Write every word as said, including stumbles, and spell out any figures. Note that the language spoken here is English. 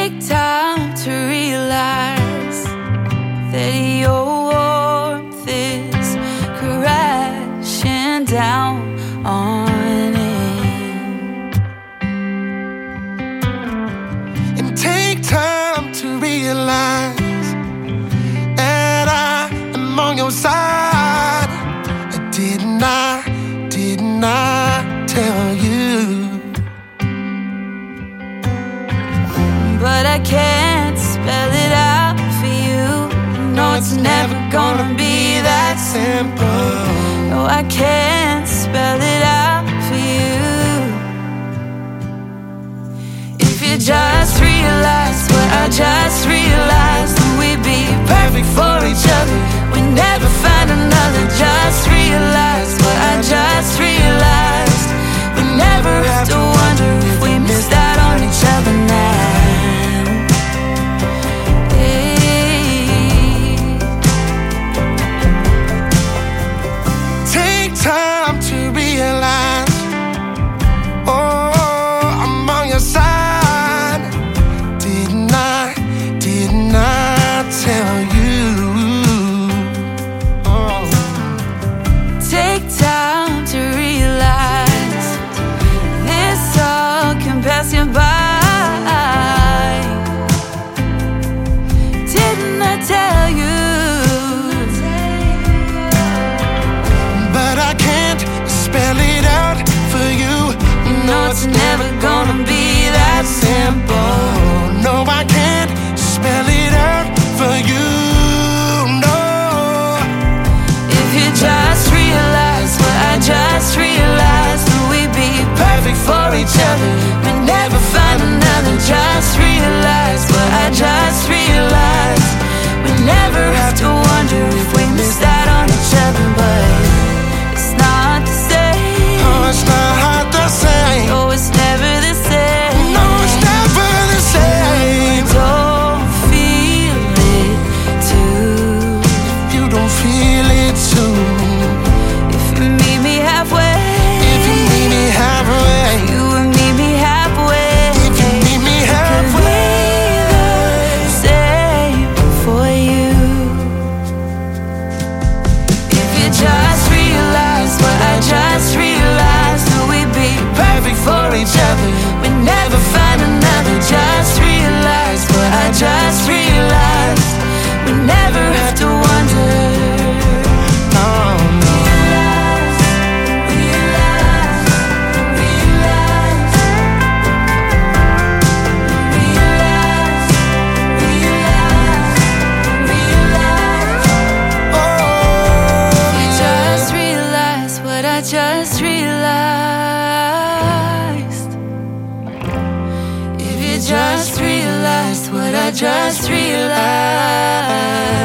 Take time to realize that your warmth is crashing down on it. And take time to realize that I am on your side. Didn't I, didn't I tell you? But I can't spell it out for you. No, it's never gonna be that simple. No, I can't spell it out for you. If you just realize what I just realized, then we'd be perfect for each other. We never find another. Just realize what I just realized. We never have to wonder if we missed out on each other now. Time to realize, oh, I'm on your side. Didn't I, didn't I tell you? Oh. Take time to realize this all can pass you by. Didn't I tell you? Spell it out for you. No, it's never gonna be that simple. No, I can't spell it out for you. No. If you just realize what I just realized, then we'd be perfect for each other. We'd never find another. Just realize what I just realized. We never have to wonder if we missed out on each other, but it's not hard to say. No, it's never the same. No, it's never the same. Don't feel it too. If you don't feel it too. If you meet me halfway. If you meet me halfway. You and meet me halfway. If you meet me halfway. The same for you. If you just realize what I just realized, for each other, we never find another. Just realize what I just realized. We never have to wonder. No, no. Realize, realize, realize, realize, realize, realize. Oh, you just realize what I just realized. Just realized what I just realized.